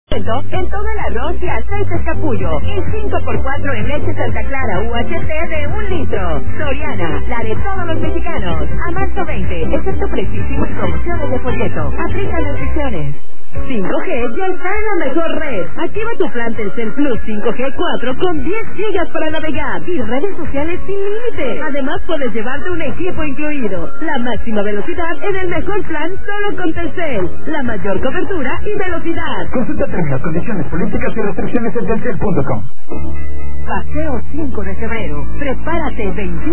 en todo el arroz y aceites Capullo y 5x4 en leche Santa Clara UHT de 1 litro. Soriana, la de todos los mexicanos. A marzo 20, excepto precisísimo y promociones de folleto. Aplica restricciones. 5G ya está en la mejor red. Activa tu plan Telcel Plus 5G 4 con 10 gigas para navegar y redes sociales sin límite. Además puedes llevarte un equipo incluido. La máxima velocidad en el mejor plan solo con Telcel. La mayor cobertura y velocidad. Consulta términos, condiciones, políticas y restricciones en telcel.com. Paseo 5 de febrero. Prepárate 21.